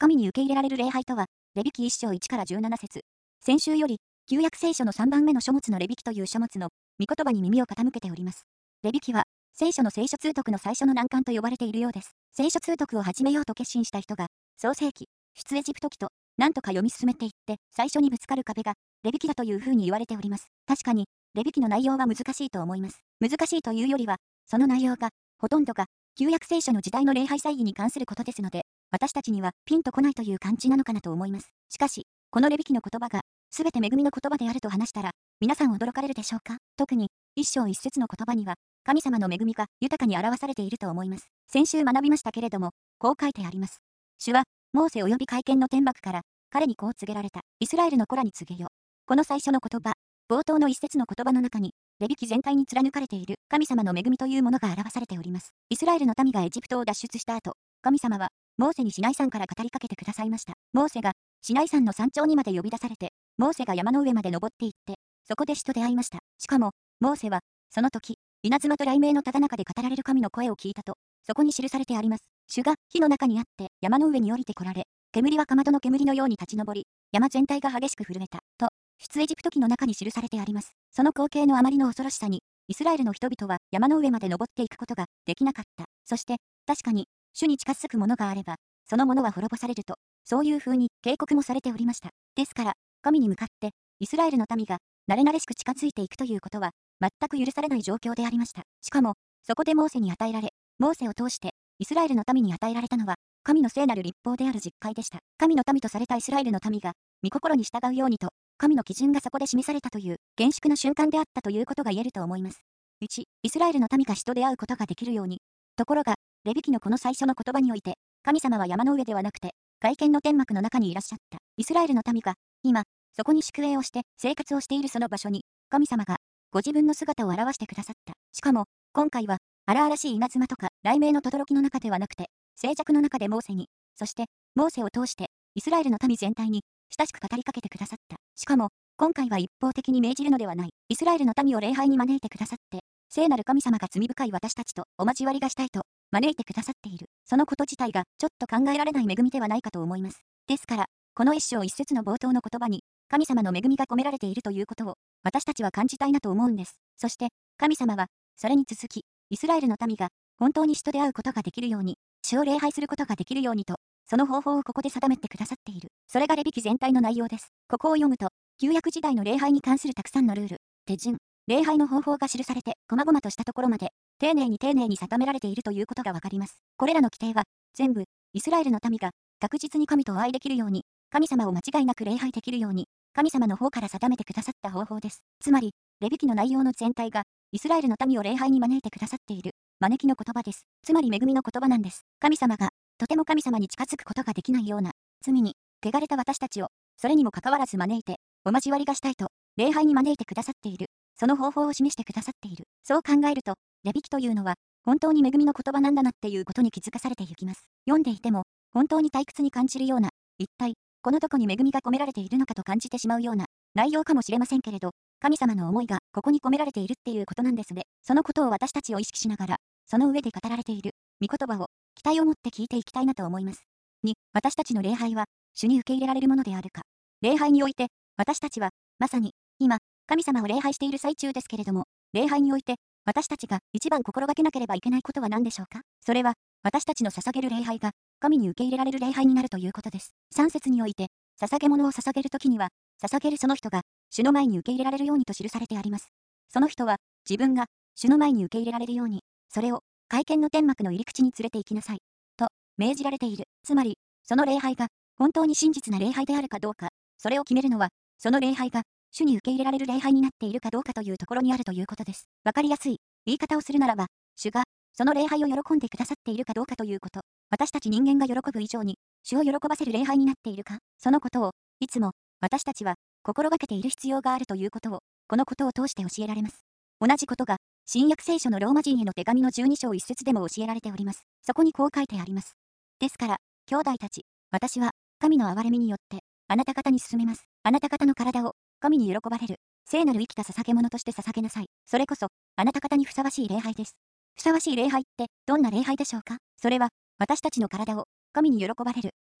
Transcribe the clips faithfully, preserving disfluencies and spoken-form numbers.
神に受け入れられる礼拝とは、レビ記一章いちからじゅうなな節。先週より、旧約聖書のさんばんめの書物のレビ記という書物の、御言葉に耳を傾けております。レビ記は、聖書の聖書通読の最初の難関と呼ばれているようです。聖書通読を始めようと決心した人が、創世記、出エジプト記と、なんとか読み進めていって、最初にぶつかる壁が、レビ記だというふうに言われております。確かに、レビ記の内容は難しいと思います。難しいというよりは、その内容が、ほとんどが、旧約聖書の時代の礼拝祭儀に関することですので、私たちにはピンとこないという感じなのかなと思います。しかし、このレビ記の言葉が、すべて恵みの言葉であると話したら、皆さん驚かれるでしょうか。特に、一章一節の言葉には、神様の恵みが豊かに表されていると思います。先週学びましたけれども、こう書いてあります。主は、モーセ及び会見の天幕から、彼にこう告げられた。イスラエルの子らに告げよ。この最初の言葉、冒頭の一節の言葉の中に、レビ記全体に貫かれている神様の恵みというものが表されております。イスラエルの民がエジプトを脱出した後、神様は、モーセにシナイ山から語りかけてくださいました。モーセが、シナイ山の山頂にまで呼び出されて、モーセが山の上まで登っていって、そこで主と出会いました。しかも、モーセは、その時、稲妻と雷鳴のただ中で語られる神の声を聞いたと、そこに記されてあります。主が火の中にあって山の上に降りて来られ、煙はかまどの煙のように立ち上り、山全体が激しく震えた、と、出エジプト記の中に記されてあります。その光景のあまりの恐ろしさに、イスラエルの人々は山の上まで登っていくことができなかった。そして、確かに、主に近づくものがあれば、そのものは滅ぼされると、そういう風に警告もされておりました。ですから、神に向かって、イスラエルの民が、慣れ慣れしく近づいていくということは、全く許されない状況でありました。しかも、そこでモーセに与えられ、モーセを通して、イスラエルの民に与えられたのは、神の聖なる律法である実戒でした。神の民とされたイスラエルの民が、御心に従うようにと、神の基準がそこで示されたという、厳粛な瞬間であったということが言えると思います。いち、イスラエルの民が死と出会うことができるように。ところが、レビ記のこの最初の言葉において、神様は山の上ではなくて、会見の天幕の中にいらっしゃった。イスラエルの民が、今、そこに宿営をして生活をしているその場所に、神様が、ご自分の姿を表してくださった。しかも、今回は、荒々しい稲妻とか雷鳴の轟の中ではなくて、静寂の中でモーセに、そして、モーセを通して、イスラエルの民全体に、親しく語りかけてくださった。しかも、今回は一方的に命じるのではない。イスラエルの民を礼拝に招いてくださって、聖なる神様が罪深い私たちとお交わりがしたいと、招いてくださっている。そのこと自体が、ちょっと考えられない恵みではないかと思います。ですから、この一章一節の冒頭の言葉に、神様の恵みが込められているということを、私たちは感じたいなと思うんです。そして、神様は、それに続き、イスラエルの民が、本当に主と出会うことができるように、主を礼拝することができるようにと、その方法をここで定めてくださっている。それがレビ記全体の内容です。ここを読むと、旧約時代の礼拝に関するたくさんのルール、手順、礼拝の方法が記されて、細々としたところまで、丁寧に丁寧に定められているということがわかります。これらの規定は、全部、イスラエルの民が、確実に神とお会いできるように、神様を間違いなく礼拝できるように、神様の方から定めてくださった方法です。つまり、レビ記の内容の全体が、イスラエルの民を礼拝に招いてくださっている、招きの言葉です。つまり恵みの言葉なんです。神様が、とても神様に近づくことができないような、罪に、汚れた私たちを、それにもかかわらず招いて、お交わりがしたいと、礼拝に招いてくださっている、その方法を示してくださっている。そう考えると、レビ記というのは、本当に恵みの言葉なんだなっていうことに気づかされていきます。読んでいても、本当に退屈に感じるような、一体、このどこに恵みが込められているのかと感じてしまうような、内容かもしれませんけれど、神様の思いがここに込められているっていうことなんですね。そのことを私たちを意識しながら、その上で語られている、御言葉を、期待を持って聞いていきたいなと思います。に、私たちの礼拝は、主に受け入れられるものであるか。礼拝において、私たちは、まさに、今、神様を礼拝している最中ですけれども、礼拝において、私たちが一番心がけなければいけないことは何でしょうか。それは、私たちの捧げる礼拝が、神に受け入れられる礼拝になるということです。さん節において、捧げ物を捧げるときには、捧げるその人が、主の前に受け入れられるようにと記されてあります。その人は、自分が、主の前に受け入れられるように、それを、会見の天幕の入り口に連れて行きなさい。と、命じられている。つまり、その礼拝が、本当に真実な礼拝であるかどうか、それを決めるのは、その礼拝が、主に受け入れられる礼拝になっているかどうかというところにあるということです。わかりやすい、言い方をするならば、主が、その礼拝を喜んでくださっているかどうかということ。私たち人間が喜ぶ以上に、主を喜ばせる礼拝になっているか、そのことを、いつも、私たちは、心がけている必要があるということを、このことを通して教えられます。同じことが、新約聖書のローマ人への手紙のじゅうに章いち節でも教えられております。そこにこう書いてあります。ですから、兄弟たち、私は、神の憐れみによって、あなた方に進めます。あなた方の体を、神に喜ばれる、聖なる生きた捧げ物として捧げなさい。それこそ、あなた方にふさわしい礼拝です。ふさわしい礼拝って、どんな礼拝でしょうか。それは、私たちの体を、神に喜ばれる、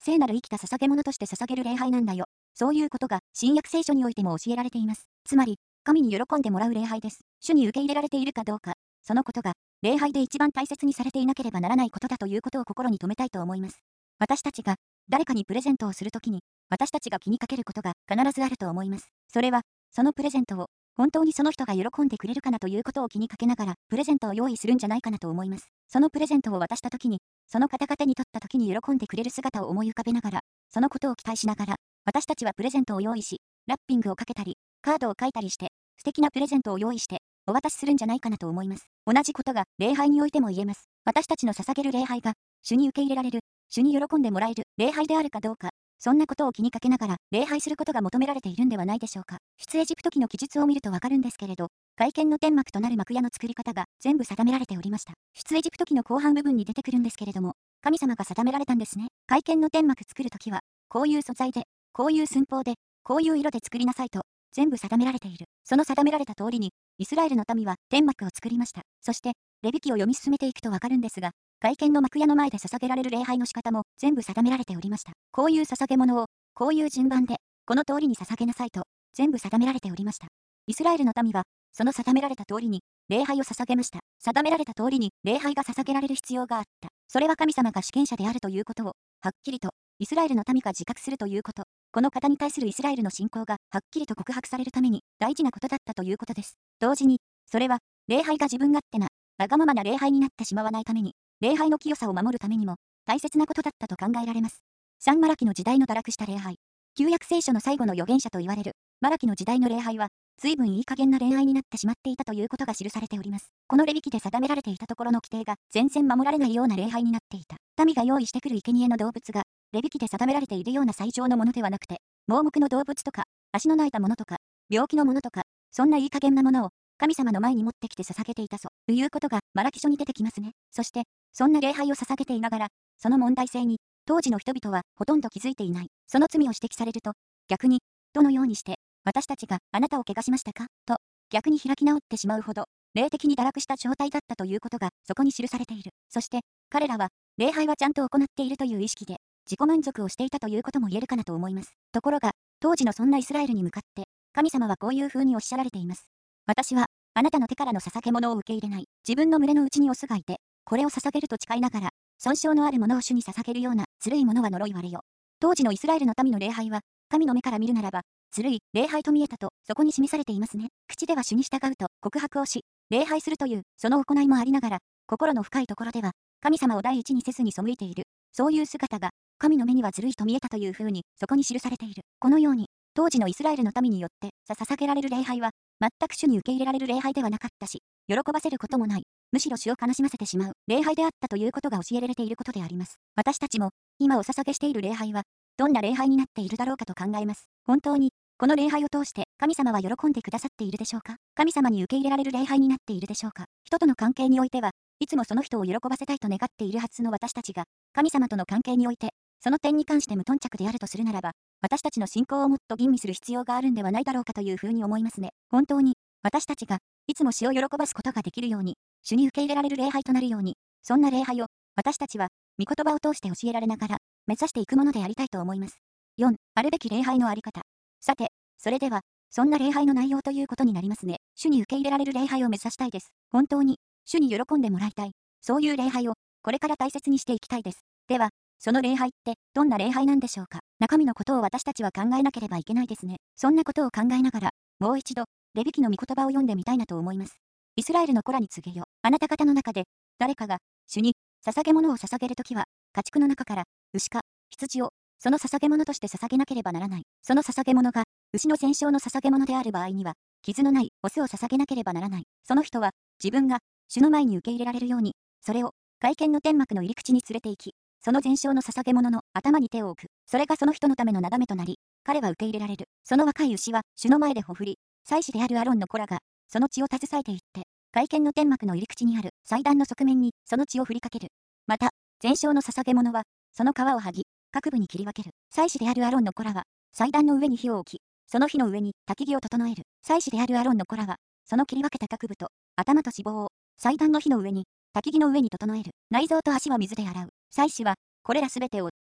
聖なる生きた捧げ物として捧げる礼拝なんだよ。そういうことが新約聖書においても教えられています。つまり、神に喜んでもらう礼拝です。主に受け入れられているかどうか、そのことが礼拝で一番大切にされていなければならないことだということを心に留めたいと思います。私たちが誰かにプレゼントをするときに、私たちが気にかけることが必ずあると思います。それは、そのプレゼントを本当にその人が喜んでくれるかなということを気にかけながら、プレゼントを用意するんじゃないかなと思います。そのプレゼントを渡したときに、その方々に取ったときに喜んでくれる姿を思い浮かべながら、そのことを期待しながら、私たちはプレゼントを用意し、ラッピングをかけたり、カードを書いたりして、素敵なプレゼントを用意して、お渡しするんじゃないかなと思います。同じことが礼拝においても言えます。私たちの捧げる礼拝が、主に受け入れられる、主に喜んでもらえる礼拝であるかどうか、そんなことを気にかけながら礼拝することが求められているんではないでしょうか。出エジプト記の記述を見るとわかるんですけれど、会見の天幕となる幕屋の作り方が全部定められておりました。出エジプト記の後半部分に出てくるんですけれども、神様が定められたんですね。会見の天幕作るときは、こういう素材で、こういう寸法で、こういう色で作りなさいと、全部定められている。その定められた通りに、イスラエルの民は天幕を作りました。そして、レビ記を読み進めていくとわかるんですが、会見の幕屋の前で捧げられる礼拝の仕方も全部定められておりました。こういう捧げ物を、こういう順番で、この通りに捧げなさいと、全部定められておりました。イスラエルの民は、その定められた通りに、礼拝を捧げました。定められた通りに、礼拝が捧げられる必要があった。それは神様が主権者であるということを、はっきりと、イスラエルの民が自覚するということ。この方に対するイスラエルの信仰が、はっきりと告白されるために、大事なことだったということです。同時に、それは、礼拝が自分勝手な、わがままな礼拝になってしまわないために、礼拝の清さを守るためにも、大切なことだったと考えられます。サンマラキの時代の堕落した礼拝。旧約聖書の最後の預言者と言われる、マラキの時代の礼拝は、随分いい加減な恋愛になってしまっていたということが記されております。このレビ記で定められていたところの規定が全然守られないような礼拝になっていた。民が用意してくる生贄の動物が、レビ記で定められているような最上のものではなくて、盲目の動物とか、足の泣いたものとか、病気のものとか、そんないい加減なものを、神様の前に持ってきて捧げていたぞ、ということがマラキ書に出てきますね。そして、そんな礼拝を捧げていながら、その問題性に、当時の人々はほとんど気づいていない。その罪を指摘されると、逆に、どのようにして、私たちがあなたを汚しましたかと、逆に開き直ってしまうほど、霊的に堕落した状態だったということがそこに記されている。そして、彼らは、礼拝はちゃんと行っているという意識で、自己満足をしていたということも言えるかなと思います。ところが、当時のそんなイスラエルに向かって、神様はこういう風におっしゃられています。私は、あなたの手からの捧げ物を受け入れない。自分の群れのうちにオスがいて、これを捧げると誓いながら、損傷のあるものを主に捧げるような、ずるいものは呪いわれよ。当時のイスラエルの民の礼拝は、神の目から見るならば、ずるい礼拝と見えたと、そこに示されていますね。口では主に従うと告白をし、礼拝するという、その行いもありながら、心の深いところでは、神様を第一にせずに背いている。そういう姿が、神の目にはずるいと見えたという風に、そこに記されている。このように、当時のイスラエルの民によって、さ捧げられる礼拝は、全く主に受け入れられる礼拝ではなかったし、喜ばせることもない。むしろ主を悲しませてしまう礼拝であったということが教えられていることであります。私たちも、今お捧げしている礼拝は、どんな礼拝になっているだろうかと考えます。本当に、この礼拝を通して神様は喜んでくださっているでしょうか？神様に受け入れられる礼拝になっているでしょうか？人との関係においては、いつもその人を喜ばせたいと願っているはずの私たちが、神様との関係において、その点に関して無頓着であるとするならば、私たちの信仰をもっと吟味する必要があるんではないだろうかというふうに思いますね。本当に、私たちが、いつも主を喜ばすことができるように、主に受け入れられる礼拝となるように、そんな礼拝を、私たちは、御言葉を通して教えられながら、目指していくものでありたいと思います。よん、あるべき礼拝のあり方。さて、それでは、そんな礼拝の内容ということになりますね。主に受け入れられる礼拝を目指したいです。本当に、主に喜んでもらいたい。そういう礼拝を、これから大切にしていきたいです。では、その礼拝って、どんな礼拝なんでしょうか？中身のことを私たちは考えなければいけないですね。そんなことを考えながら、もう一度、レビ記の御言葉を読んでみたいなと思います。イスラエルの子らに告げよ。あなた方の中で、誰かが、主に、捧げ物を捧げるときは、家畜の中から、牛か、羊を、その捧げ物として捧げなければならない。その捧げ物が、牛の全焼の捧げ物である場合には、傷のないオスを捧げなければならない。その人は、自分が、主の前に受け入れられるように、それを、会見の天幕の入り口に連れて行き、その全焼の捧げ物の頭に手を置く。それがその人のためのなだめとなり、彼は受け入れられる。その若い牛は、主の前でほふり、祭司であるアロンの子らが、その血を携えていって、会見の天幕の入り口にある祭壇の側面にその血を振りかける。また、全焼の捧げ物は、その皮を剥ぎ、各部に切り分ける。祭司であるアロンの子らは、祭壇の上に火を置き、その火の上に焚き木を整える。祭司であるアロンの子らは、その切り分けた各部と、頭と脂肪を、祭壇の火の上に、焚き木の上に整える。内臓と足は水で洗う。祭司は、これらすべてを、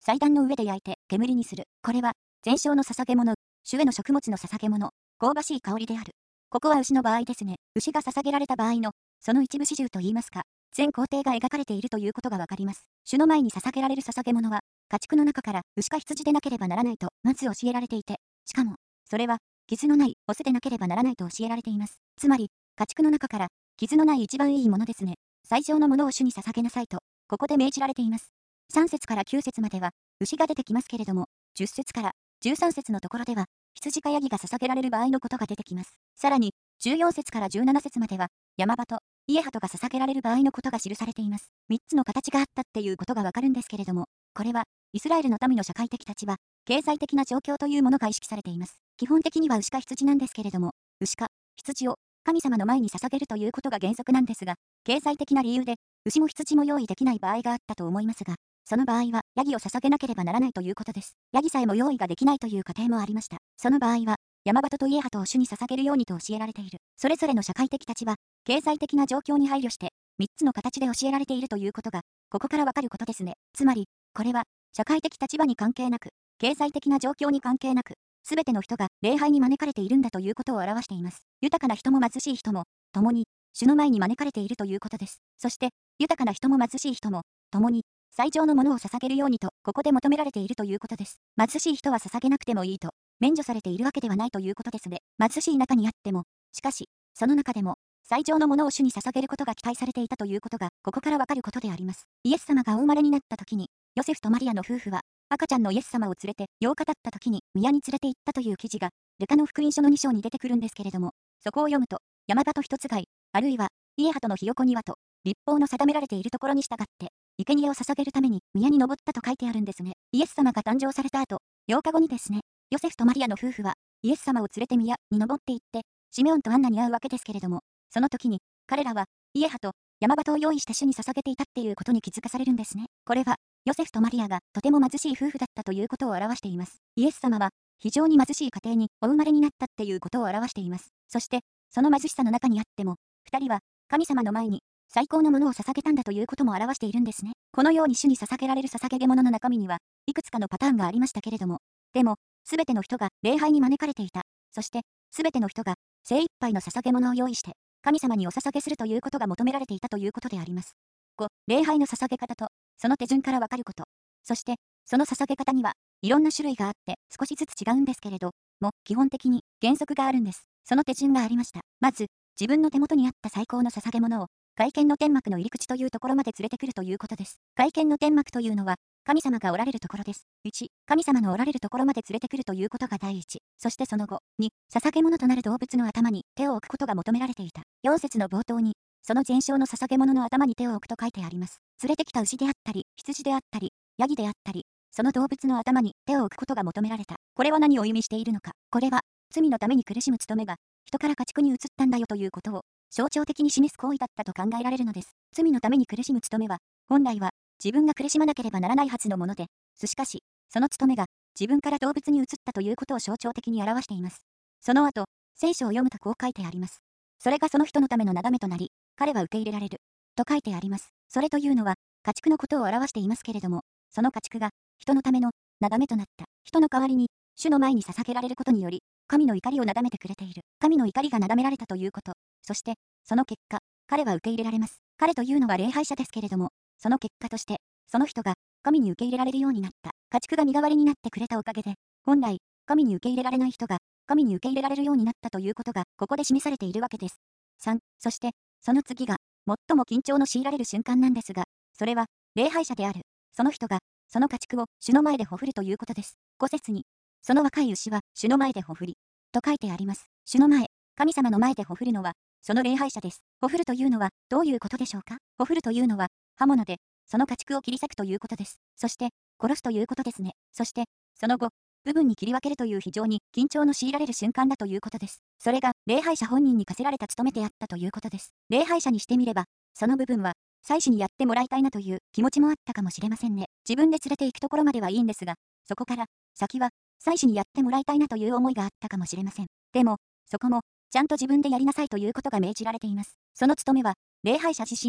祭壇の上で焼いて煙にする。これは、全焼の捧げ物、主への食物の捧げ物、香ばしい香りである。ここは牛の場合ですね。牛が捧げられた場合の、その一部始終と言いますか、全工程が描かれているということがわかります。主の前に捧げられる捧げ物は、家畜の中から牛か羊でなければならないと、まず教えられていて、しかも、それは、傷のないオスでなければならないと教えられています。つまり、家畜の中から、傷のない一番いいものですね。最上のものを主に捧げなさいと、ここで命じられています。さん節からきゅう節までは、牛が出てきますけれども、じゅっ節からじゅうさん節のところでは、羊かヤギが捧げられる場合のことが出てきます。さらに、じゅうよん節からじゅうなな節までは、山鳩、イエハトが捧げられる場合のことが記されています。みっつの形があったっていうことがわかるんですけれども、これは、イスラエルの民の社会的立場、経済的な状況というものが意識されています。基本的には牛か羊なんですけれども、牛か羊を神様の前に捧げるということが原則なんですが、経済的な理由で、牛も羊も用意できない場合があったと思いますが、その場合は、ヤギを捧げなければならないということです。ヤギさえも用意ができないという過程もありました。その場合は、山鳩とイエハトを主に捧げるようにと教えられている。それぞれの社会的立場、経済的な状況に配慮して、みっつの形で教えられているということが、ここからわかることですね。つまり、これは、社会的立場に関係なく、経済的な状況に関係なく、すべての人が礼拝に招かれているんだということを表しています。豊かな人も貧しい人も、共に、主の前に招かれているということです。そして、豊かな人も貧しい人も、共に、最上のものを捧げるようにと、ここで求められているということです。貧しい人は捧げなくてもいいと、免除されているわけではないということですね。貧しい中にあっても、しかし、その中でも、最上のものを主に捧げることが期待されていたということが、ここからわかることであります。イエス様がお生まれになった時に、ヨセフとマリアの夫婦は、赤ちゃんのイエス様を連れて、ようか経った時に、宮に連れて行ったという記事が、ルカの福音書のに章に出てくるんですけれども、そこを読むと、山鳩一つ貝、あるいは、イエハトのひよこ庭と、立法の定められているところに従って、生贄を捧げるために宮に登ったと書いてあるんですね。イエス様が誕生された後、ようかごにですね、ヨセフとマリアの夫婦は、イエス様を連れて宮に登って行って、シメオンとアンナに会うわけですけれども、その時に、彼らは、イエハと山鳩を用意して主に捧げていたっていうことに気づかされるんですね。これは、ヨセフとマリアがとても貧しい夫婦だったということを表しています。イエス様は、非常に貧しい家庭にお生まれになったっていうことを表しています。そして、その貧しさの中にあっても、二人は、神様の前に、最高のものを捧げたんだということも表しているんですね。このように主に捧げられる捧げ物の中身には、いくつかのパターンがありましたけれども、でも、すべての人が礼拝に招かれていた。そして、すべての人が精一杯の捧げ物を用意して、神様にお捧げするということが求められていたということであります。ご、礼拝の捧げ方と、その手順からわかること。そして、その捧げ方には、いろんな種類があって、少しずつ違うんですけれど、も、基本的に原則があるんです。その手順がありました。まず、自分の手元にあった最高の捧げ物を、会見の天幕の入り口というところまで連れてくるということです。会見の天幕というのは、神様がおられるところです。いち、神様のおられるところまで連れてくるということが第一。そしてその後、に、捧げ物となる動物の頭に手を置くことが求められていた。よん節の冒頭に、その全焼の捧げ物の頭に手を置くと書いてあります。連れてきた牛であったり、羊であったり、ヤギであったり、その動物の頭に手を置くことが求められた。これは何を意味しているのか。これは、罪のために苦しむ務めが、人から家畜に移ったんだよということを、象徴的に示す行為だったと考えられるのです。罪のために苦しむ務めは、本来は、自分が苦しまなければならないはずのもので、しかし、その務めが、自分から動物に移ったということを象徴的に表しています。その後、聖書を読むとこう書いてあります。それがその人のためのなだめとなり、彼は受け入れられる。と書いてあります。それというのは、家畜のことを表していますけれども、その家畜が、人のための、なだめとなった。人の代わりに、主の前に捧げられることにより、神の怒りをなだめてくれている。神の怒りがなだめられたということ。そして、その結果、彼は受け入れられます。彼というのは礼拝者ですけれども、その結果として、その人が、神に受け入れられるようになった。家畜が身代わりになってくれたおかげで、本来、神に受け入れられない人が、神に受け入れられるようになったということが、ここで示されているわけです。さん、そして、その次が、最も緊張の強いられる瞬間なんですが、それは、礼拝者である、その人が、その家畜を主の前でほふるということです。ご節に、その若い牛は主の前でほふり、と書いてあります。主の前、神様の前でほふるのは、その礼拝者です。ほふるというのは、どういうことでしょうか。ほふるというのは、刃物で、その家畜を切り裂くということです。そして、殺すということですね。そして、その後、部分に切り分けるという非常に緊張の強いられる瞬間だということです。それが、礼拝者本人に課せられた務めであったということです。礼拝者にしてみれば、その部分は、祭司にやってもらいたいなという気持ちもあったかもしれませんね。自分で連れて行くところまではいいんですが、そこから、先は、祭司にやってもらいたいなという思いがあったかもしれません。でも、そこも、ちゃんと自分でやりなさいということが命じられています。その務めは、礼拝者自身が、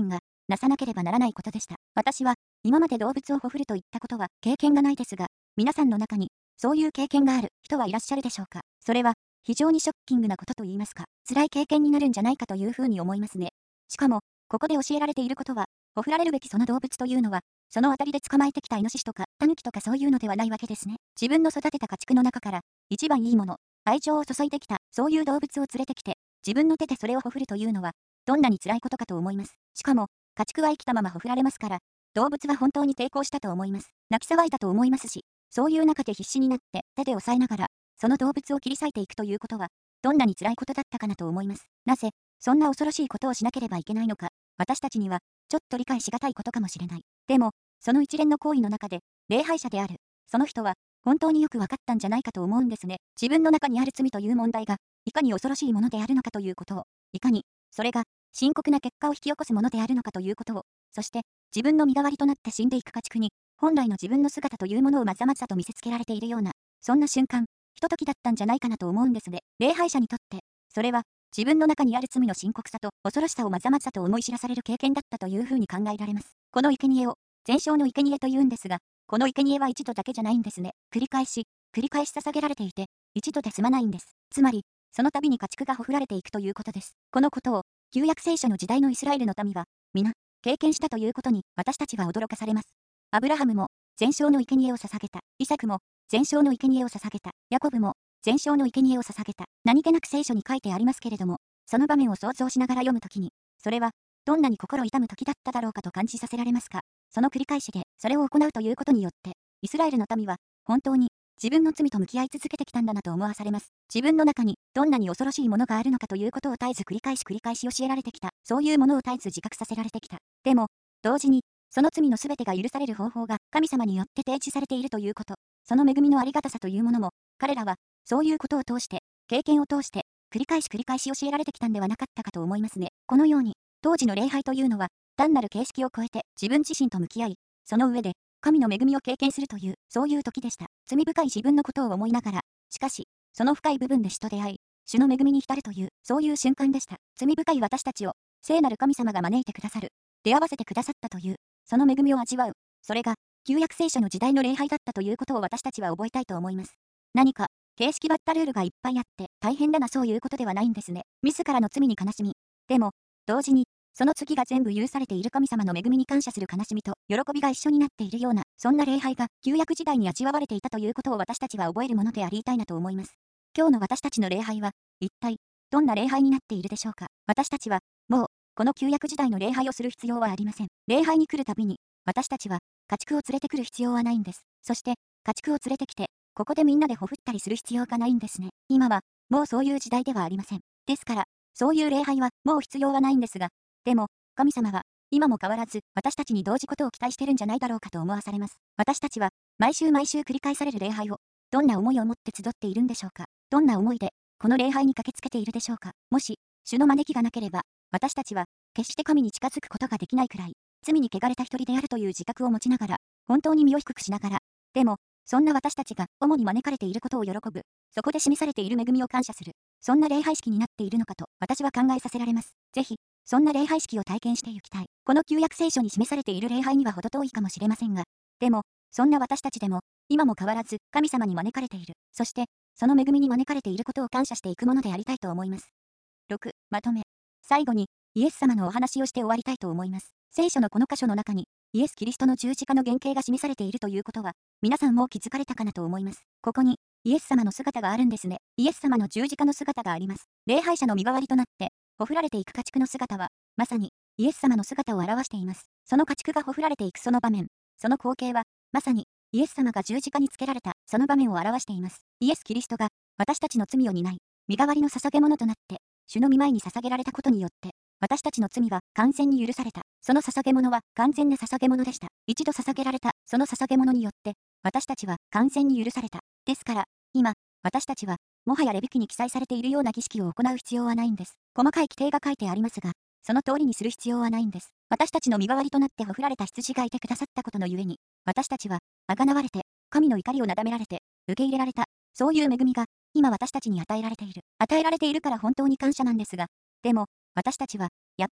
なさなければならないことでした。私は、今まで動物をほふるといったことは経験がないですが、皆さんの中に、そういう経験がある人はいらっしゃるでしょうか。それは、非常にショッキングなことと言いますか、辛い経験になるんじゃないかというふうに思いますね。しかも、ここで教えられていることは、ほふられるべきその動物というのは、その辺りで捕まえてきたイノシシとか、タヌキとかそういうのではないわけですね。自分の育てた家畜の中から、一番いいもの、愛情を注いできた、そういう動物を連れてきて、自分の手でそれをほふるというのは、どんなに辛いことかと思います。しかも、家畜は生きたままほふられますから、動物は本当に抵抗したと思います。泣き騒いだと思いますし、そういう中で必死になって手で押さえながら、その動物を切り裂いていくということは、どんなに辛いことだったかなと思います。なぜ、そんな恐ろしいことをしなければいけないのか、私たちには、ちょっと理解しがたいことかもしれない。でも、その一連の行為の中で、礼拝者である、その人は、本当によく分かったんじゃないかと思うんですね。自分の中にある罪という問題が、いかに恐ろしいものであるのかということを、いかに、それが、深刻な結果を引き起こすものであるのかということを、そして、自分の身代わりとなって死んでいく家畜に、本来の自分の姿というものをまざまざと見せつけられているような、そんな瞬間、ひとときだったんじゃないかなと思うんですね。礼拝者にとって、それは、自分の中にある罪の深刻さと恐ろしさをまざまざと思い知らされる経験だったというふうに考えられます。この生贄を、全焼の生贄と言うんですが、この生贄は一度だけじゃないんですね。繰り返し、繰り返し捧げられていて、一度で済まないんです。つまり、その度に家畜がほふられていくということです。このことを、旧約聖書の時代のイスラエルの民は、皆、経験したということに、私たちは驚かされます。アブラハムも、全焼の生贄を捧げた。イサクも、全焼の生贄を捧げた。ヤコブも、全焼の生贄を捧げた。何気なく聖書に書いてありますけれども、その場面を想像しながら読むときに、それは、どんなに心痛む時だっただろうかと感じさせられますか。その繰り返しで、それを行うということによって、イスラエルの民は、本当に、自分の罪と向き合い続けてきたんだなと思わされます。自分の中に、どんなに恐ろしいものがあるのかということを絶えず繰り返し繰り返し教えられてきた。そういうものを絶えず自覚させられてきた。でも、同時に、その罪のすべてが許される方法が神様によって提示されているということ。その恵みのありがたさというものも、彼らは、そういうことを通して、経験を通して、繰り返し繰り返し教えられてきたんではなかったかと思いますね。このように、当時の礼拝というのは、単なる形式を超えて自分自身と向き合い、その上で、神の恵みを経験するという、そういう時でした。罪深い自分のことを思いながら、しかし、その深い部分で主と出会い、主の恵みに浸るという、そういう瞬間でした。罪深い私たちを、聖なる神様が招いてくださる、出会わせてくださったという、その恵みを味わう。それが、旧約聖書の時代の礼拝だったということを私たちは覚えたいと思います。何か、形式ばったルールがいっぱいあって、大変だなそういうことではないんですね。自らの罪に悲しみ。でも、同時に、その次が全部許されている神様の恵みに感謝する悲しみと喜びが一緒になっているような、そんな礼拝が旧約時代に味わわれていたということを私たちは覚えるものでありたいなと思います。今日の私たちの礼拝は、一体、どんな礼拝になっているでしょうか。私たちは、もう、この旧約時代の礼拝をする必要はありません。礼拝に来るたびに、私たちは、家畜を連れてくる必要はないんです。そして、家畜を連れてきて、ここでみんなでほふったりする必要がないんですね。今は、もうそういう時代ではありません。ですから、そういう礼拝はもう必要はないんですが、でも、神様は、今も変わらず、私たちに同じことを期待してるんじゃないだろうかと思わされます。私たちは、毎週毎週繰り返される礼拝を、どんな思いを持って集っているんでしょうか。どんな思いで、この礼拝に駆けつけているでしょうか。もし、主の招きがなければ、私たちは、決して神に近づくことができないくらい、罪に汚れた一人であるという自覚を持ちながら、本当に身を低くしながら、でも、そんな私たちが主に招かれていることを喜ぶ、そこで示されている恵みを感謝する、そんな礼拝式になっているのかと私は考えさせられます。ぜひ、そんな礼拝式を体験していきたい。この旧約聖書に示されている礼拝には程遠いかもしれませんが、でも、そんな私たちでも、今も変わらず神様に招かれている。そして、その恵みに招かれていることを感謝していくものでありたいと思います。ろく、まとめ。最後に、イエス様のお話をして終わりたいと思います。聖書のこの箇所の中に、イエス・キリストの十字架の原型が示されているということは、皆さんも気づかれたかなと思います。ここに、イエス様の姿があるんですね。イエス様の十字架の姿があります。礼拝者の身代わりとなって、ほふられていく家畜の姿は、まさに、イエス様の姿を表しています。その家畜がほふられていくその場面、その光景は、まさに、イエス様が十字架につけられた、その場面を表しています。イエス・キリストが、私たちの罪を担い、身代わりの捧げ物となって、主の御前に捧げられたことによって、私たちの罪は完全に許された。その捧げ物は完全な捧げ物でした。一度捧げられた、その捧げ物によって、私たちは完全に許された。ですから、今、私たちは、もはやレビ記に記載されているような儀式を行う必要はないんです。細かい規定が書いてありますが、その通りにする必要はないんです。私たちの身代わりとなってほふられた羊がいてくださったことのゆえに、私たちは、あがなわれて、神の怒りをなだめられて、受け入れられた、そういう恵みが、今私たちに与えられている。与えられているから本当に感謝なんですが、でも、私たちは、やっぱり、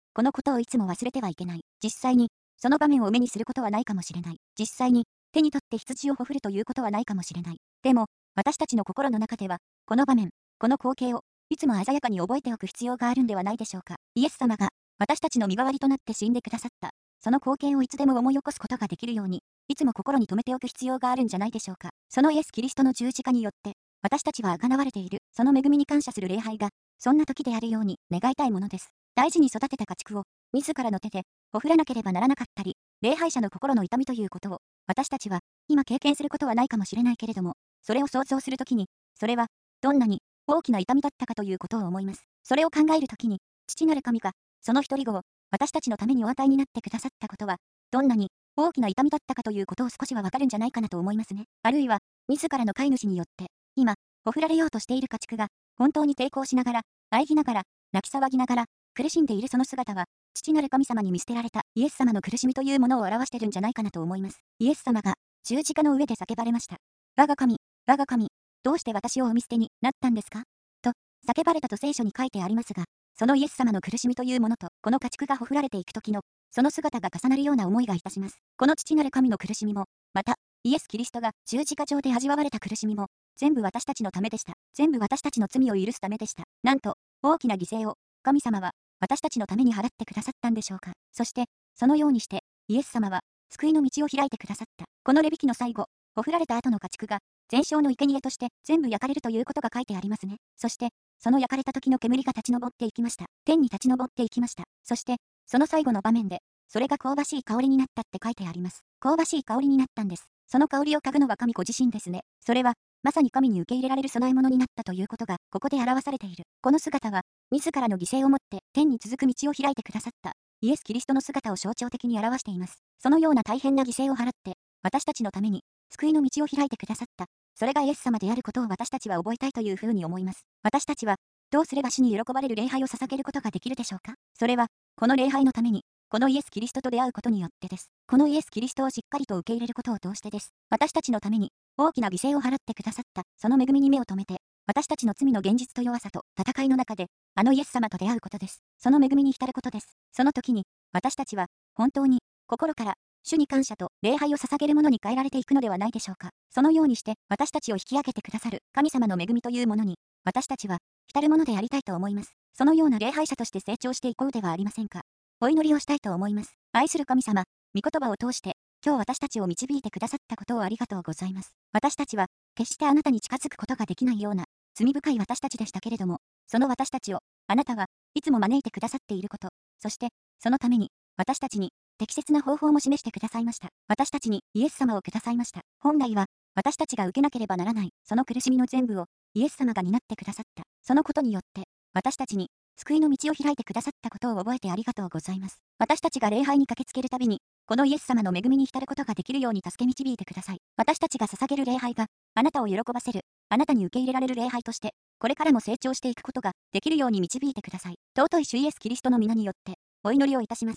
このことをいつも忘れてはいけない。実際に、その場面を目にすることはないかもしれない。実際に、手に取って羊をほふるということはないかもしれない。でも、私たちの心の中では、この場面、この光景を、いつも鮮やかに覚えておく必要があるんではないでしょうか。イエス様が、私たちの身代わりとなって死んでくださった。その光景をいつでも思い起こすことができるように、いつも心に留めておく必要があるんじゃないでしょうか。そのイエス・キリストの十字架によって、私たちは贖われている、その恵みに感謝する礼拝が、そんな時であるように願いたいものです。大事に育てた家畜を、自らの手で、ほふらなければならなかったり、礼拝者の心の痛みということを、私たちは、今経験することはないかもしれないけれども、それを想像するときに、それは、どんなに、大きな痛みだったかということを思います。それを考えるときに、父なる神が、その一人子を、私たちのためにお与えになってくださったことは、どんなに、大きな痛みだったかということを少しはわかるんじゃないかなと思いますね。あるいは、自らの飼い主によって、今、ほふられようとしている家畜が、本当に抵抗しながら、喘ぎながら、泣き騒ぎながら、苦しんでいるその姿は、父なる神様に見捨てられたイエス様の苦しみというものを表してるんじゃないかなと思います。イエス様が十字架の上で叫ばれました。我が神、我が神、どうして私をお見捨てになったんですかと叫ばれたと聖書に書いてありますが、そのイエス様の苦しみというものと、この家畜がほふられていく時の、その姿が重なるような思いがいたします。この父なる神の苦しみも、また、イエス・キリストが十字架上で味わわれた苦しみも、全部私たちのためでした。全部私たちの罪を許すためでした。なんと、大きな犠牲を、神様は、私たちのために払ってくださったんでしょうか。そして、そのようにして、イエス様は、救いの道を開いてくださった。このレビ記の最後、ほふられた後の家畜が、全焼の生贄として全部焼かれるということが書いてありますね。そして、その焼かれた時の煙が立ち上っていきました。天に立ち上っていきました。そして、その最後の場面で、それが香ばしい香りになったって書いてあります。香ばしい香りになったんです。その香りを嗅ぐのは神ご自身ですね。それは、まさに神に受け入れられる供え物になったということが、ここで表されている。この姿は、自らの犠牲をもって天に続く道を開いてくださった、イエス・キリストの姿を象徴的に表しています。そのような大変な犠牲を払って、私たちのために、救いの道を開いてくださった。それがイエス様であることを私たちは覚えたいというふうに思います。私たちは、どうすれば主に喜ばれる礼拝を捧げることができるでしょうか。それは、この礼拝のために、このイエス・キリストと出会うことによってです。このイエス・キリストをしっかりと受け入れることを通してです。私たちのために、大きな犠牲を払ってくださった、その恵みに目を留めて、私たちの罪の現実と弱さと戦いの中で、あのイエス様と出会うことです。その恵みに浸ることです。その時に、私たちは、本当に、心から、主に感謝と礼拝を捧げるものに変えられていくのではないでしょうか。そのようにして、私たちを引き上げてくださる神様の恵みというものに、私たちは、浸るものでありたいと思います。そのような礼拝者として成長していこうではありませんか。お祈りをしたいと思います。愛する神様、御言葉を通して、今日私たちを導いてくださったことをありがとうございます。私たちは、決してあなたに近づくことができないような、罪深い私たちでしたけれども、その私たちを、あなたはいつも招いてくださっていること、そして、そのために、私たちに、適切な方法も示してくださいました。私たちにイエス様をくださいました。本来は、私たちが受けなければならない、その苦しみの全部を、イエス様が担ってくださった。そのことによって、私たちに、救いの道を開いてくださったことを覚えてありがとうございます。私たちが礼拝に駆けつけるたびに、このイエス様の恵みに浸ることができるように助け導いてください。私たちが捧げる礼拝が、あなたを喜ばせる、あなたに受け入れられる礼拝として、これからも成長していくことができるように導いてください。尊い主イエスキリストの皆によって、お祈りをいたします。